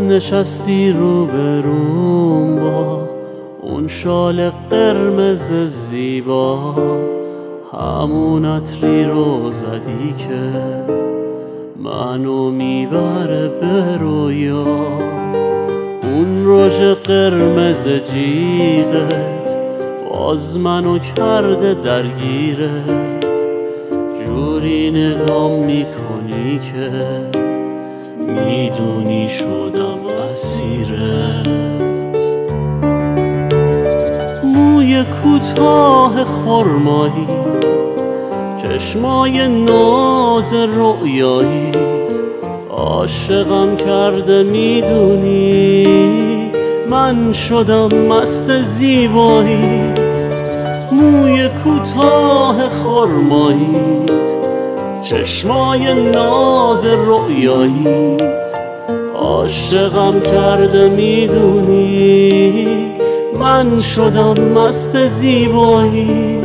نشستی روبروم با اون شال قرمز زیبا، همون عطری رو زدی که منو میبره به رویا. اون رژ قرمز جیغت باز منو کرده درگیرت، جوری نگام میکنی که میدونی شدم اسیرت. موی کوتاه خرمایی، چشمای ناز رؤیاییت عاشقم کرده، میدونی من شدم مست زیباییت. موی کوتاه خرماییت، چشمای ناز رؤیاییت عاشقم کرده، میدونی من شدم مست زیباییت.